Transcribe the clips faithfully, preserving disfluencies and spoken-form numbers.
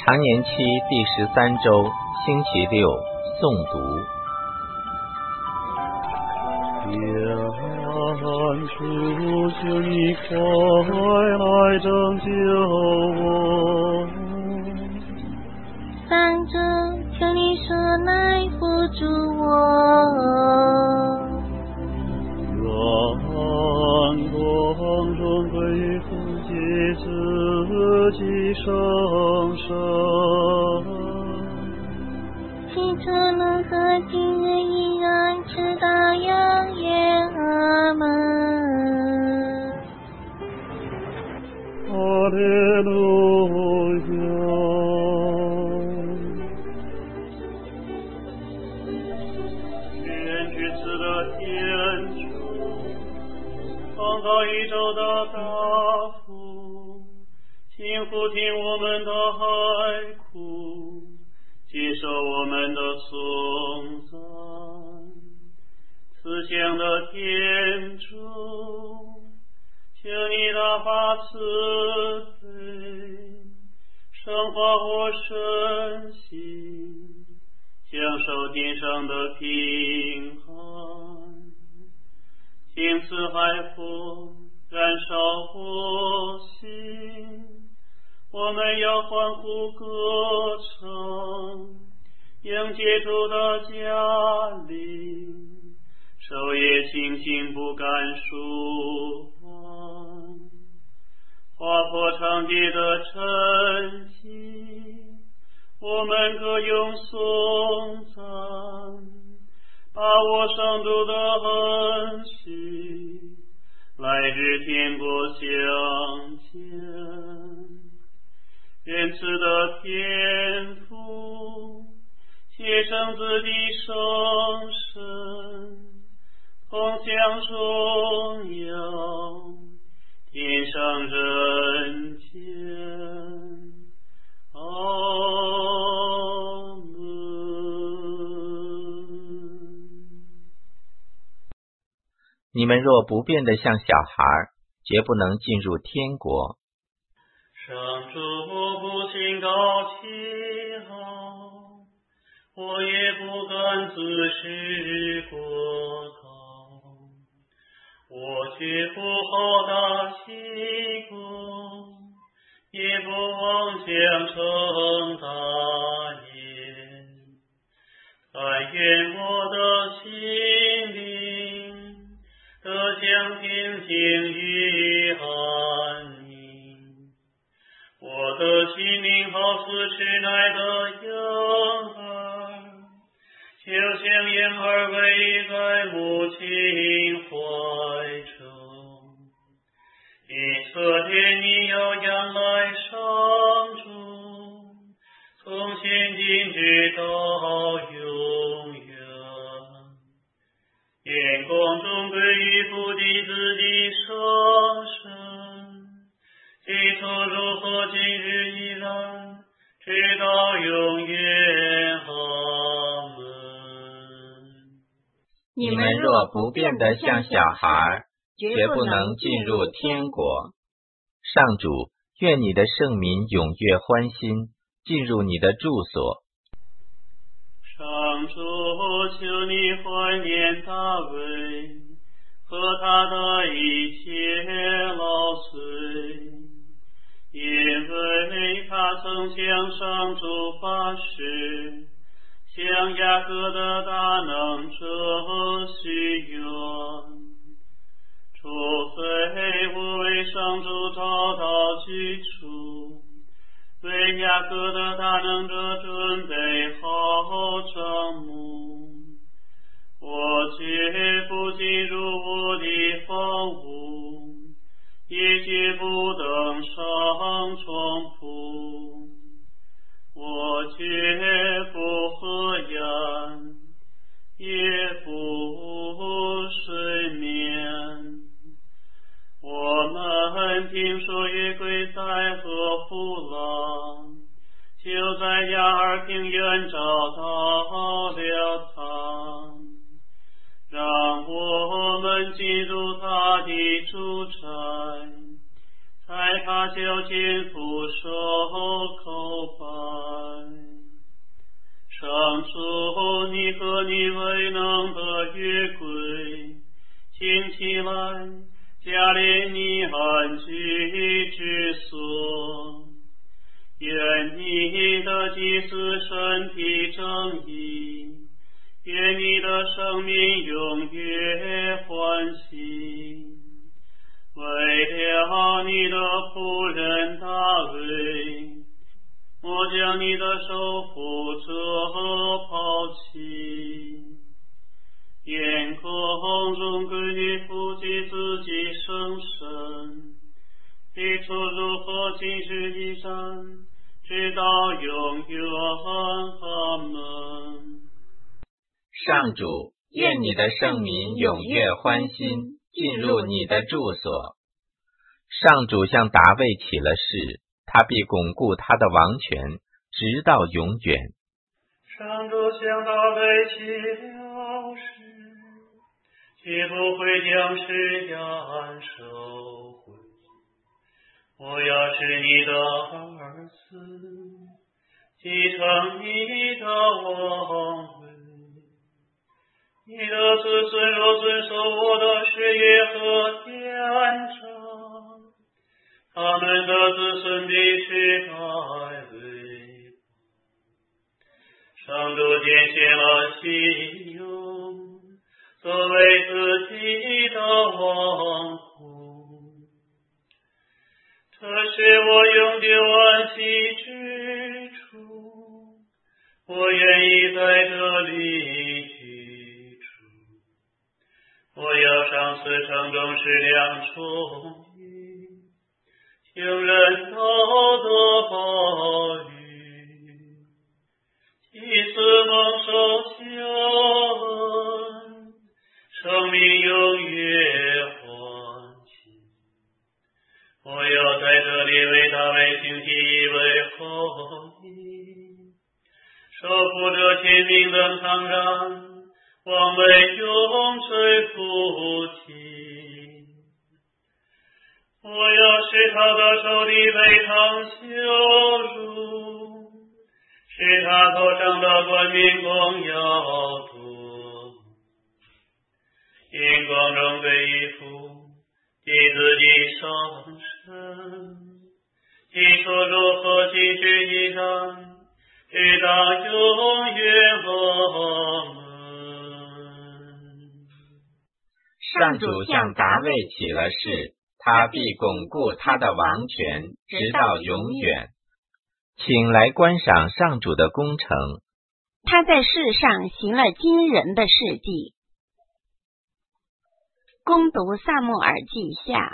常年期第十三周星期六诵读。 愿主求你快来拯救我， 上主求你速来扶助我， 让光中归附及自己生生， 起初如何今日依然直到永远，阿们。 哈利路亚。愿至慈的天主，创造宇宙的大父，请俯听我们的哀哭，接受我们的颂赞。慈祥的天主，求你大发慈悲，生发我身心，享受天上的平安。请赐海火燃烧我心，我们要欢呼歌唱，迎接主的降临，昼夜清醒不敢舒缓，划破长街的沉寂，我们歌咏颂赞，把握上主的恩许，来日天国相见。仁慈的天父，且生子的生身，同享荣耀，天上人间。阿门。 你们若不变得像小孩，绝不能进入天国。 上主不信高气傲，我也不敢自视过高，我绝不好大喜功，也不妄想成大业。但愿我的心灵得享平静与安宁，我的心灵好似吃奶的婴儿，就像婴儿偎在母亲怀中。以色列，你要仰赖上主，从现今直到永远。愿光中归于父的子的生身，起初如何今日依然直到永远，阿门。 你们若不变得像小孩，绝不能进入天国。上主，愿你的圣民踊跃欢心，进入你的住所。 上主，求你怀念大卫和他的一切老岁，因为他曾向上主发誓，向雅各的大能者许愿，除非我为上主找到居处，为雅各的大能者准备好帐幕，我绝不进入我的房屋，也绝不登上床铺，我绝不喝宴，也不睡眠。我们听说约柜在和弗朗，就在亚尔平原找到了他，让我们进入他的住宅，在待他就近俯首叩拜。上主，你和你为能的约柜，请起来，加临你安居之所。愿你的祭司身体正义，愿你的生命永远欢喜。为了你的仆人大卫，我将你的手扶着抛弃。愿空中归于父及子及圣神，地处如何今日依然，直到永远。阿门。 上主，愿你的圣民踊跃欢心，进入你的住所。上主向达味起了誓，他必巩固他的王权，直到永远。 上主向达味起了誓，绝不会将誓言收回。我要是你的儿子，继承你的王位。你的子孙若遵守我的誓约和典章，他们的子孙必须改为上主拣选了信用，作为自己的王后。这是我永久安息之处，我愿意在这里居住。我要上此城中食粮充裕，请人道的暴雨，祭司蒙受救恩，生命永远欢喜。我要在这里为大卫兴起一位后裔，守护着天命的苍然，王位永垂不停。我要使他的仇敌被他羞辱，使他头上的冠冕光耀多。因光荣归于父及子及圣神，起初如何今日依然，直到永远。阿门。 上主向达味起了誓，他必巩固他的王权，直到永远。请来观赏上主的工程。 他在世上行了惊人的事迹。恭读撒母耳记下。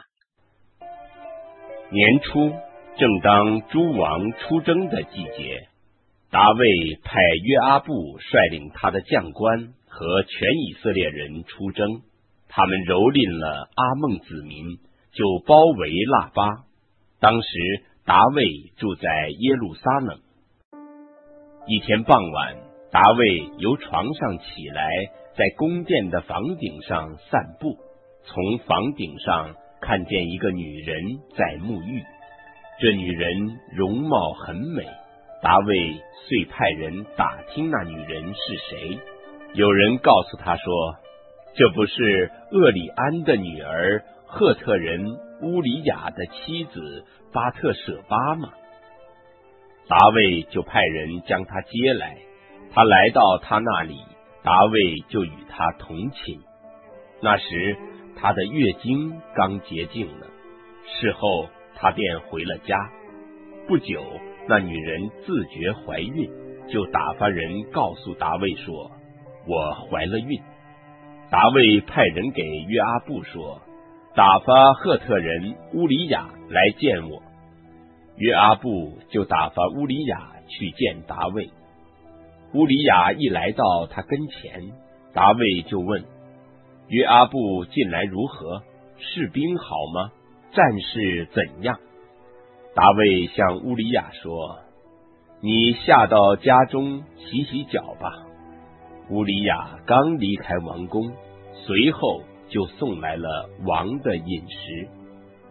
年初，正当诸王出征的季节，达味派约阿布率领他的将官和全以色列人出征。他们蹂躏了阿孟子民，就包围腊巴。当时达味住在耶路撒冷。一天傍晚，达味由床上起来，在宫殿的房顶上散步，从房顶上看见一个女人在沐浴。这女人容貌很美，达味遂派人打听那女人是谁。有人告诉他说，这不是厄里安的女儿赫特人乌里雅的妻子巴特舍巴吗？达味就派人将她接来。他来到他那里，达味就与他同寝。那时他的月经刚洁净了，事后他便回了家。不久，那女人自觉怀孕，就打发人告诉达味说，我怀了孕。达味派人给约阿布说，打发赫特人乌里雅来见我。约阿布就打发乌里雅去见达味。乌里雅一来到他跟前，达味就问，约阿布近来如何？士兵好吗？战事怎样？达味向乌里雅说，你下到家中洗洗脚吧。乌里雅刚离开王宫，随后就送来了王的饮食。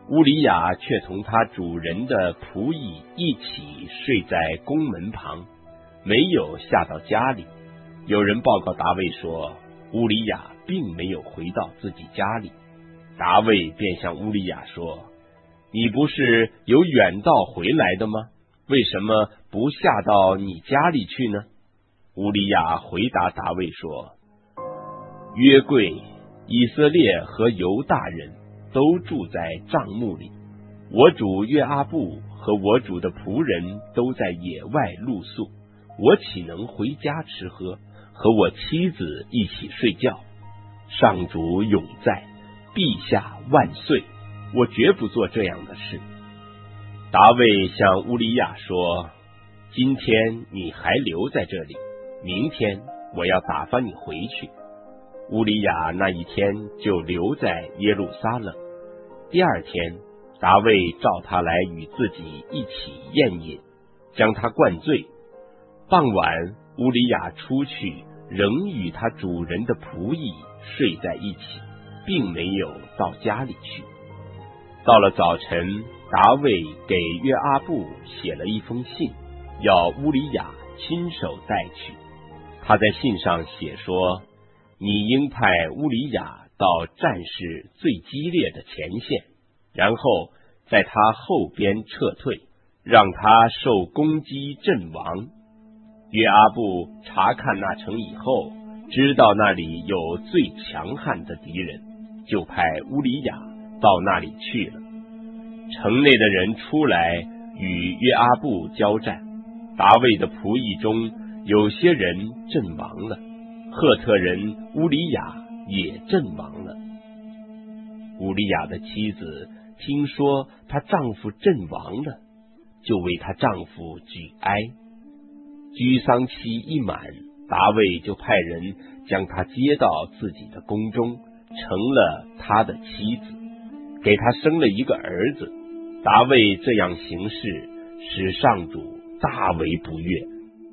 乌里亚却同他主人的仆役一起睡在宫门旁，没有下到家里。有人报告大卫说，乌里亚并没有回到自己家里。大卫便向乌里亚说，你不是有远道回来的吗？为什么不下到你家里去呢？乌里亚回答大卫说，约柜、以色列和犹大人都住在帐幕里，我主约阿布和我主的仆人都在野外露宿，我岂能回家吃喝，和我妻子一起睡觉？上主永在，陛下万岁，我绝不做这样的事。大卫向乌利亚说，今天你还留在这里，明天我要打发你回去。乌利亚那一天就留在耶路撒冷。第二天，大卫召他来与自己一起宴饮，将他灌醉。傍晚，乌利亚出去，仍与他主人的仆役睡在一起，并没有到家里去。到了早晨，大卫给约阿布写了一封信，要乌利亚亲手带去。他在信上写说，你应派乌利亚到战事最激烈的前线，然后在他后边撤退，让他受攻击阵亡。约阿布查看那城以后，知道那里有最强悍的敌人，就派乌利亚到那里去了。城内的人出来与约阿布交战，大卫的仆役中有些人阵亡了，赫特人乌利亚也阵亡了。乌利亚的妻子听说她丈夫阵亡了，就为她丈夫举哀。居丧期一满，大卫就派人将她接到自己的宫中，成了他的妻子，给他生了一个儿子。大卫这样行事，使上主大为不悦。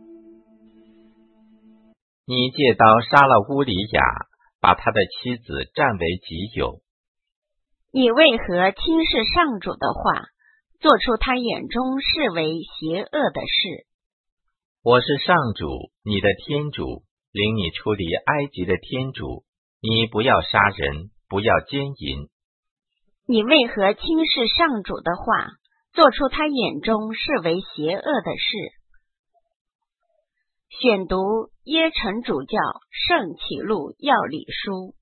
你借刀杀了乌里亚，把他的妻子占为己有。 你为何轻视上主的话，做出他眼中视为邪恶的事？ 我是上主，你的天主，领你出离埃及的天主。你不要杀人，不要奸淫。 你为何轻视上主的话，做出他眼中视为邪恶的事？选读耶陈主教圣启录要理书。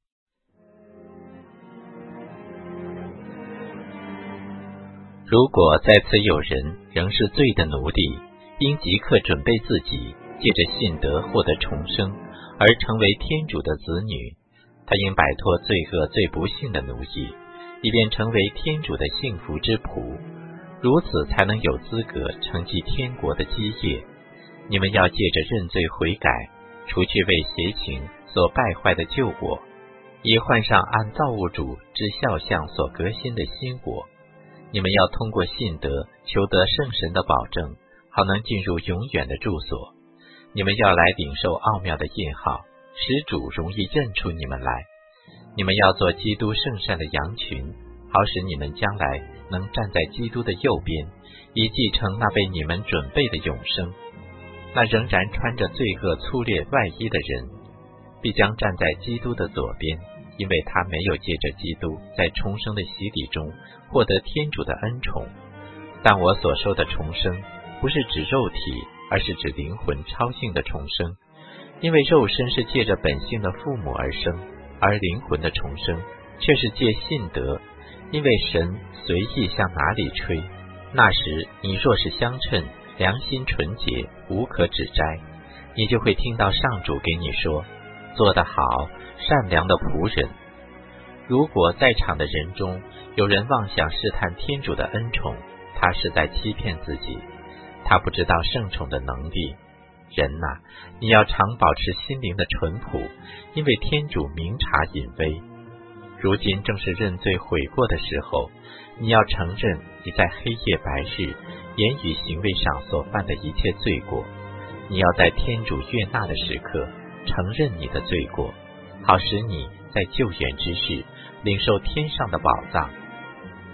如果在此有人仍是罪的奴隶，应即刻准备自己，借着信德获得重生，而成为天主的子女。他应摆脱罪恶最不幸的奴役，以便成为天主的幸福之仆，如此才能有资格承继天国的基业。你们要借着认罪悔改，除去为邪情所败坏的旧我，以换上按造物主之肖像所革新的新我。你们要通过信德求得圣神的保证，好能进入永远的住所。你们要来领受奥妙的印号，使主容易认出你们来。你们要做基督圣善的羊群，好使你们将来能站在基督的右边，以继承那被你们准备的永生。那仍然穿着罪恶粗劣外衣的人，必将站在基督的左边，因为他没有借着基督在重生的洗礼中获得天主的恩宠。但我所说的重生，不是指肉体，而是指灵魂超性的重生。因为肉身是借着本性的父母而生，而灵魂的重生却是借信德，因为神随意向哪里吹。那时你若是相称，良心纯洁，无可指摘，你就会听到上主给你说，做得好，善良的仆人。如果在场的人中有人妄想试探天主的恩宠，他是在欺骗自己，他不知道圣宠的能力。人哪、啊，你要常保持心灵的淳朴，因为天主明察隐微。如今正是认罪悔过的时候，你要承认你在黑夜白日言语行为上所犯的一切罪过。你要在天主悦纳的时刻承认你的罪过，好使你在救援之日领受天上的宝藏。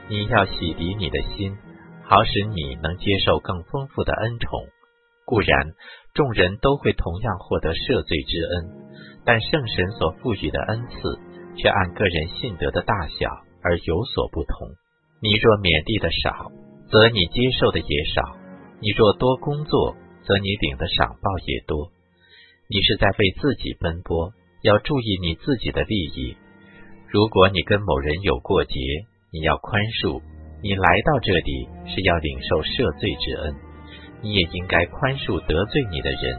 你要洗涤你的心，好使你能接受更丰富的恩宠。固然众人都会同样获得赦罪之恩，但圣神所赋予的恩赐却按个人信德的大小而有所不同。你若勉励的少，则你接受的也少；你若多工作，则你领的赏报也多。你是在为自己奔波，要注意你自己的利益。如果你跟某人有过节，你要宽恕。你来到这里是要领受赦罪之恩，你也应该宽恕得罪你的人。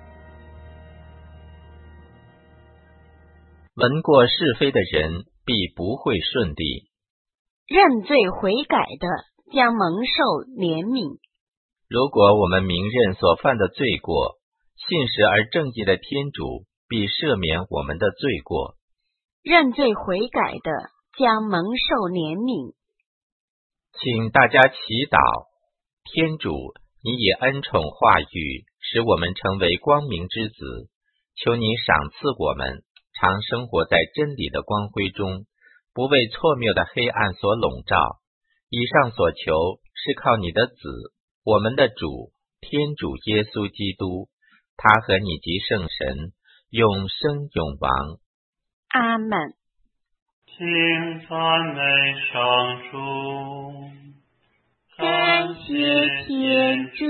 闻过是非的人必不会顺利。 认罪悔改的将蒙受怜悯。 如果我们明认所犯的罪过，信实而正义的天主必赦免我们的罪过。 认罪悔改的将蒙受怜悯。 请大家祈祷，天主，你以恩宠化育，使我们成为光明之子，求你赏赐我们，常生活在真理的光辉中，不为错谬的黑暗所笼罩。以上所求是靠你的子，我们的主，天主耶稣基督，他和你及圣神，永生永王。 阿们。 请赞美上主。 感谢天主。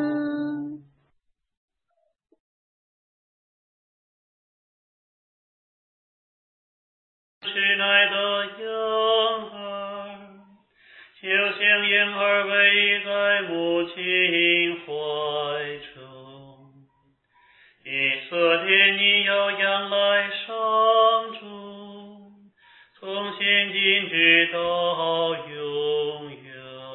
亲爱的婴儿，就像婴儿偎在母亲怀中，以色列你要仰赖上主，从现今直到永远。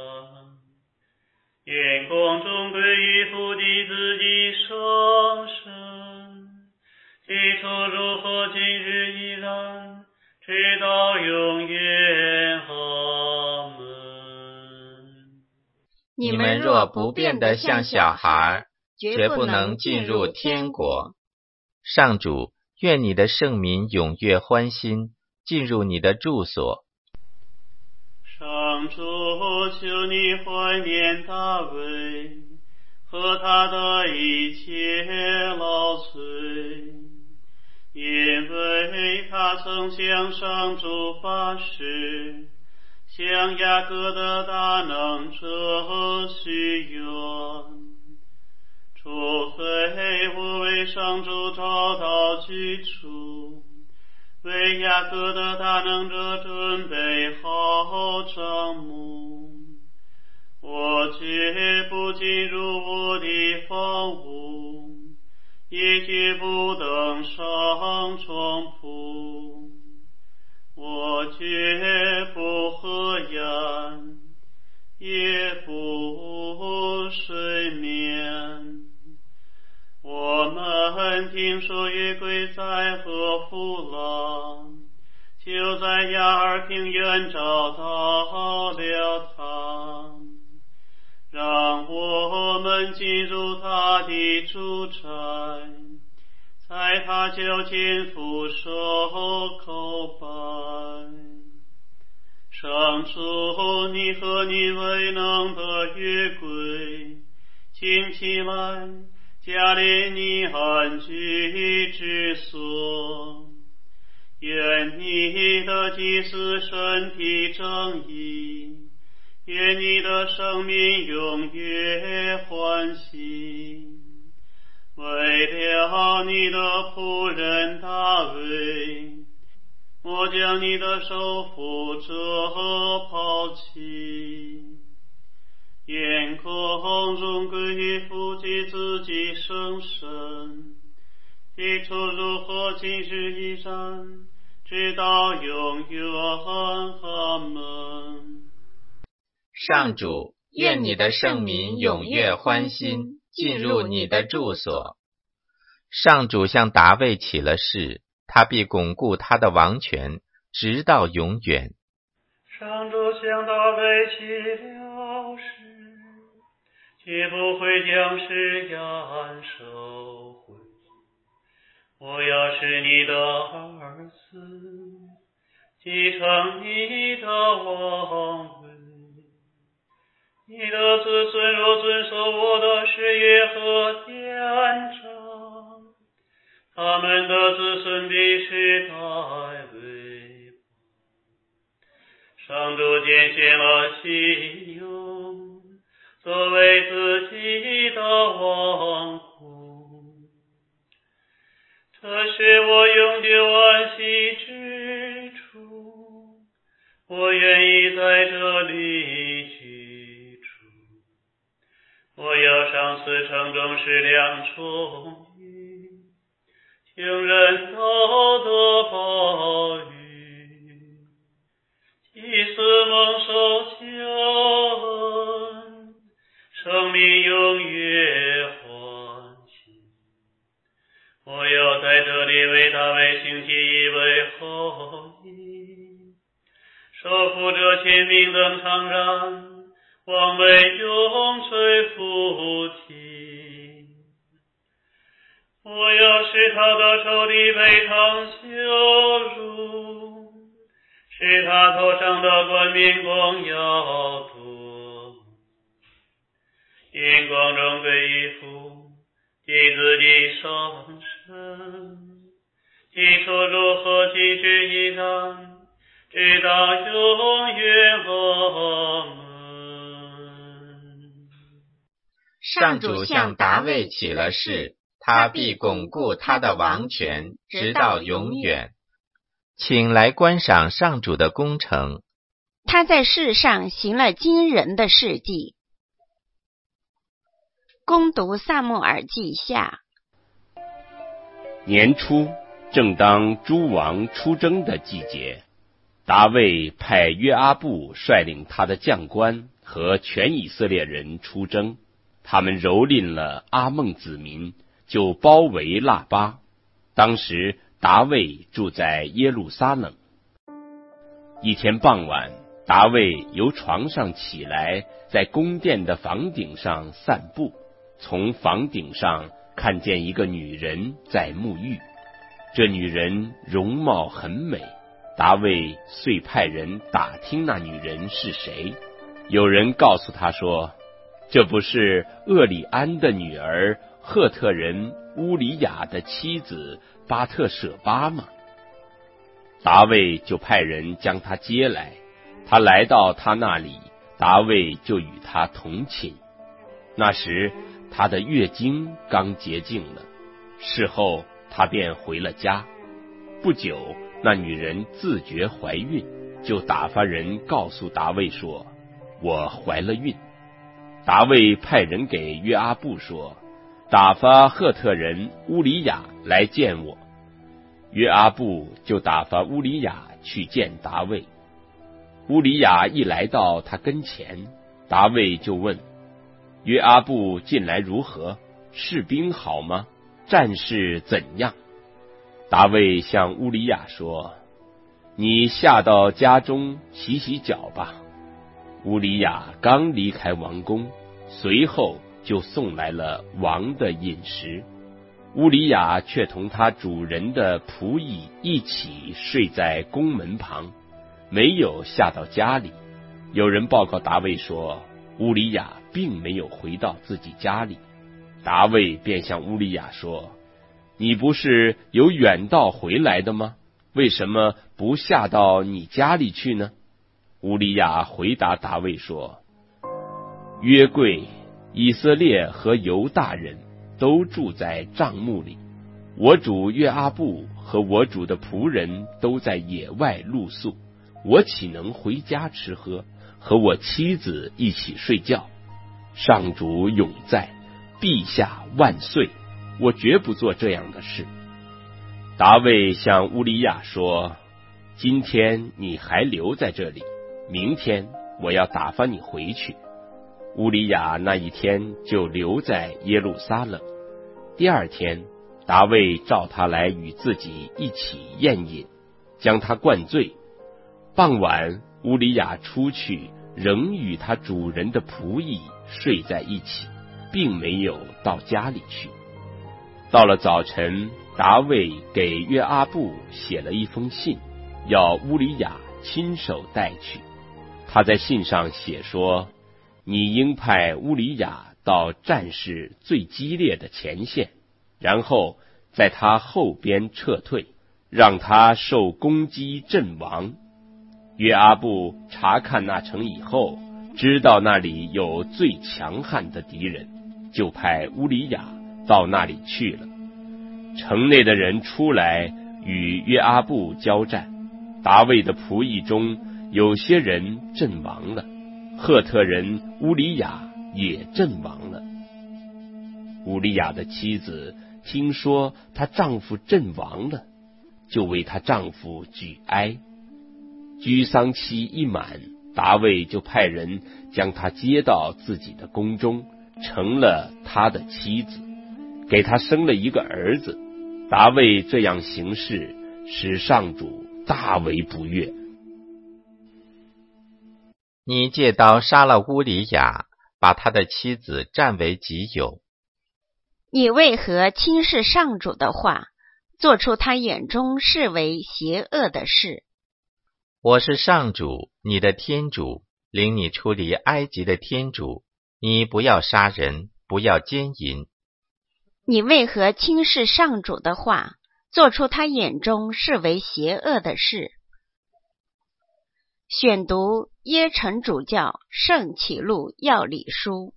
愿光中归于父的自己圣神，起初如何今日依然，直到永远。阿门。 你们若不变得像小孩，绝不能进入天国。上主，愿你的圣民踊跃欢心，进入你的住所。 上主，求你怀念大卫和他的一切劳瘁，因为他曾向上主发誓，向雅各的大能者许愿，除非我为上主找到居处，为雅各的大能者准备好帐幕，我绝不进入我的房屋，也绝不登上床铺，我绝不喝宴，也不睡眠。我们听说约柜在和弗朗，就在亚尔平原找到了他，让我们进入他的住宅，在他脚前俯首叩拜。上主，你和你为能的约柜，请起来，加临你安居之所，愿你的祭司身体正义，愿你的生命永远欢喜。为了你的仆人大卫，我将你的手扶着抛弃。愿空中归于父及子及圣神，起初如何今日依然，直到永远。阿门。 上主，愿你的圣民踊跃欢心，进入你的住所。上主向达味起了誓，他必巩固他的王权，直到永远。 上主向大卫起了誓，绝不会将誓言收回。我要是你的儿子，继承你的王位。 你的子孙若遵守我的誓约和典章，他们的子孙必世代为王。上主拣选了西雍，作为自己的王宫，这是我永久安息之处，我愿意在这里居住。我要上此城中食粮充裕，听人道的报语，祭司蒙受救恩，生命永远欢喜。我要在这里为大卫兴起一位后裔，守护着天命等长然，王位永垂不停。我要使他的仇敌被他羞辱，使他头上的冠冕光耀多。因光荣归于父，及子及圣神，起初如何，及之以然，直到永远。阿门。 上主向达味起了誓，他必巩固他的王权，直到永远。请来观赏上主的工程。 他在世上行了惊人的事迹。攻读撒母耳记下。 年初，正当诸王出征的季节，达味派约阿布率领他的将官和全以色列人出征，他们蹂躏了阿孟子民，就包围腊巴。当时达味住在耶路撒冷。一天傍晚，达味由床上起来，在宫殿的房顶上散步，从房顶上看见一个女人在沐浴。这女人容貌很美，达味遂派人打听那女人是谁。有人告诉他说，这不是厄里安的女儿赫特人乌里雅的妻子巴特舍巴吗？达味就派人将她接来，他来到他那里，达味就与他同寝。那时他的月经刚洁净了，事后他便回了家。不久，那女人自觉怀孕，就打发人告诉达味说，我怀了孕。达味派人给约阿布说，打发赫特人乌里雅来见我。约阿布就打发乌里雅去见达味。乌里雅一来到他跟前，达味就问，约阿布近来如何？士兵好吗？战事怎样？达味向乌里雅说，你下到家中洗洗脚吧。乌里雅刚离开王宫，随后就送来了王的饮食。乌里雅却同他主人的仆役一起睡在宫门旁，没有下到家里。有人报告达味说，乌里雅并没有回到自己家里。达味便向乌里雅说，你不是由远道回来的吗？为什么不下到你家里去呢？乌里雅回答达味说，约柜、以色列和犹大人都住在帐幕里，我主约阿布和我主的仆人都在野外露宿，我岂能回家吃喝，和我妻子一起睡觉？上主永在，陛下万岁，我绝不做这样的事。达味向乌里雅说，今天你还留在这里，明天我要打发你回去。乌里雅那一天就留在耶路撒冷。第二天，达味召他来与自己一起宴饮，将他灌醉。傍晚，乌里雅出去，仍与他主人的仆役睡在一起，并没有到家里去。到了早晨，达味给约阿布写了一封信，要乌里雅亲手带去。他在信上写说， 你应派乌里亚到战事最激烈的前线，然后在他后边撤退，让他受攻击阵亡。约阿布查看那城以后，知道那里有最强悍的敌人，就派乌里亚到那里去了。城内的人出来与约阿布交战，大卫的仆役中有些人阵亡了，赫特人乌里亚也阵亡了。乌里亚的妻子听说她丈夫阵亡了，就为她丈夫举哀。居丧期一满，大卫就派人将她接到自己的宫中，成了他的妻子，给他生了一个儿子。大卫这样行事，使上主大为不悦。 你借刀杀了乌里亚，把他的妻子占为己有。 你为何轻视上主的话，做出他眼中视为邪恶的事？ 我是上主，你的天主，领你出离埃及的天主。你不要杀人，不要奸淫。 你为何轻视上主的话，做出他眼中视为邪恶的事？选读耶城主教圣启录要理书。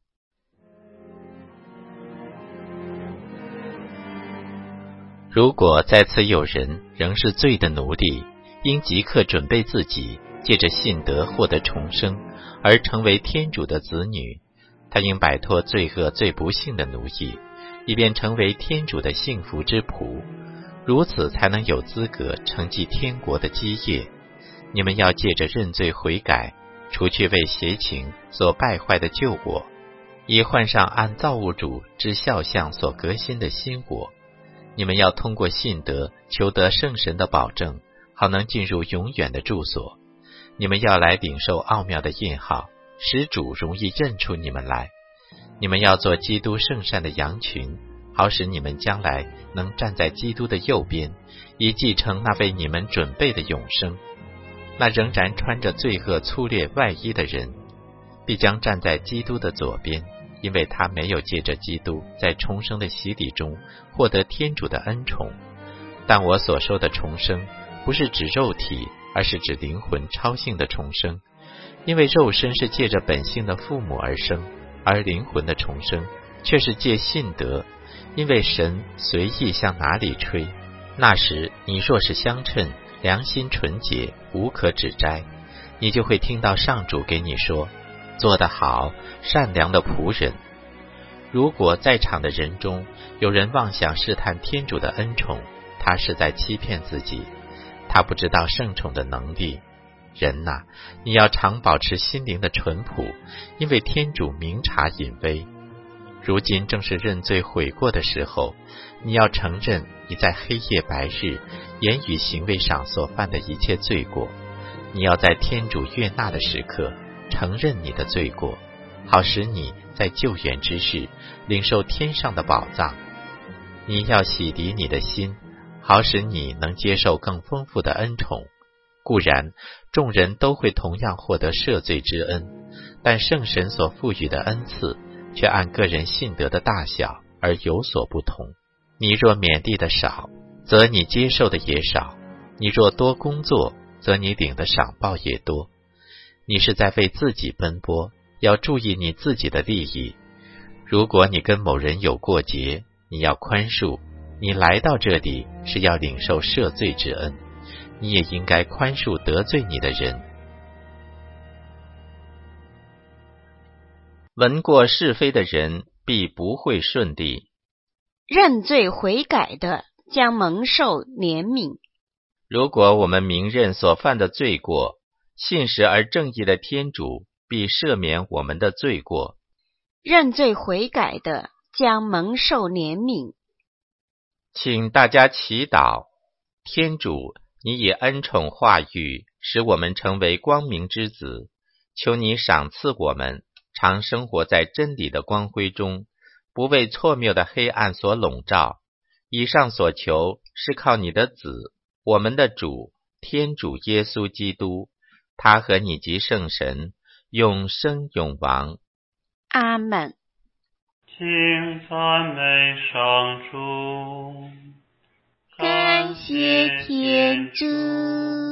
如果在此有人仍是罪的奴隶，应即刻准备自己，借着信德获得重生，而成为天主的子女。他应摆脱罪恶最不幸的奴役，以便成为天主的幸福之仆，如此才能有资格承继天国的基业。你们要借着认罪悔改，除去为邪情所败坏的旧我，以换上按造物主之肖像所革新的新我。你们要通过信德求得圣神的保证，好能进入永远的住所。你们要来领受奥妙的印号，使主容易认出你们来。你们要做基督圣善的羊群，好使你们将来能站在基督的右边，以继承那为你们准备的永生。那仍然穿着罪恶粗劣外衣的人，必将站在基督的左边，因为他没有借着基督在重生的洗礼中获得天主的恩宠。但我所说的重生，不是指肉体，而是指灵魂超性的重生。因为肉身是借着本性的父母而生，而灵魂的重生却是借信德，因为神随意向哪里吹。那时你若是相称，良心纯洁，无可指摘，你就会听到上主给你说，做得好，善良的仆人。如果在场的人中有人妄想试探天主的恩宠，他是在欺骗自己，他不知道圣宠的能力。人哪，你要常保持心灵的淳朴，因为天主明察隐微。如今正是认罪悔过的时候，你要承认你在黑夜白日言语行为上所犯的一切罪过。你要在天主悦纳的时刻承认你的罪过，好使你在救援之时领受天上的宝藏。你要洗涤你的心，好使你能接受更丰富的恩宠。固然众人都会同样获得赦罪之恩，但圣神所赋予的恩赐却按个人信德的大小而有所不同。你若勉励的少，则你接受的也少；你若多工作，则你领的赏报也多。你是在为自己奔波，要注意你自己的利益。如果你跟某人有过节，你要宽恕。你来到这里是要领受赦罪之恩，你也应该宽恕得罪你的人。闻过是非的人必不会顺利， 认罪悔改的将蒙受怜悯。 如果我们明认所犯的罪过，信实而正义的天主必赦免我们的罪过。 认罪悔改的将蒙受怜悯。 请大家祈祷。天主，你以恩宠化育，使我们成为光明之子，求你赏赐我们常生活在真理的光辉中，不为错谬的黑暗所笼罩。以上所求是靠你的子，我们的主天主耶稣基督，他和你及圣神永生永王。 阿们。 请赞美上主， 感谢天主。